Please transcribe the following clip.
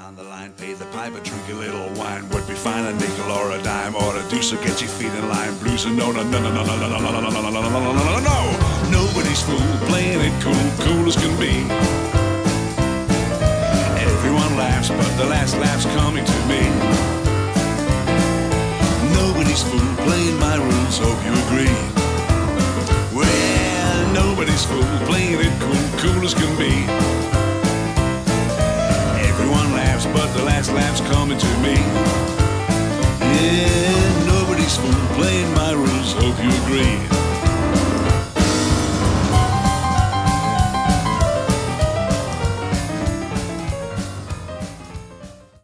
down the line, pay the piper, drink a little wine. Would be fine, a nickel or a dime or a deuce, so get your feet in line. Blues and no, no, no, no, no, no, no, no, no, no, no, no, no, no, no, no. Nobody's fool, playing it cool, cool as can be. Everyone laughs, but the last laugh's coming to me. Nobody's fool, playing my rules, hope you agree. Well, nobody's fool, playing it cool, cool as can be. Everyone laughs, but the last laugh's coming to me. Yeah, nobody's fool, playing my rules, hope you agree.